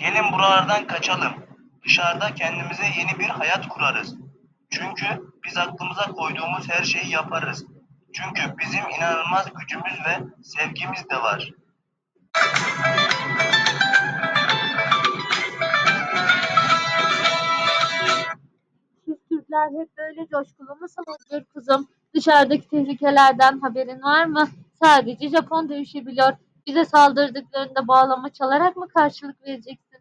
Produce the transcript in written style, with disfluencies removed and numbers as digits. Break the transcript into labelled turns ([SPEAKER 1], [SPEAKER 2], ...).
[SPEAKER 1] Gelin buralardan kaçalım. Dışarıda kendimize yeni bir hayat kurarız. Çünkü biz aklımıza koyduğumuz her şeyi yaparız. Çünkü bizim inanılmaz gücümüz ve sevgimiz de var.
[SPEAKER 2] Siz Türkler hep böyle coşkulu musunuzdur kuzum? Dışarıdaki tehlikelerden haberin var mı? Sadece Japon dövüşebiliyor. Bize saldırdıklarında bağlama çalarak mı karşılık vereceksin?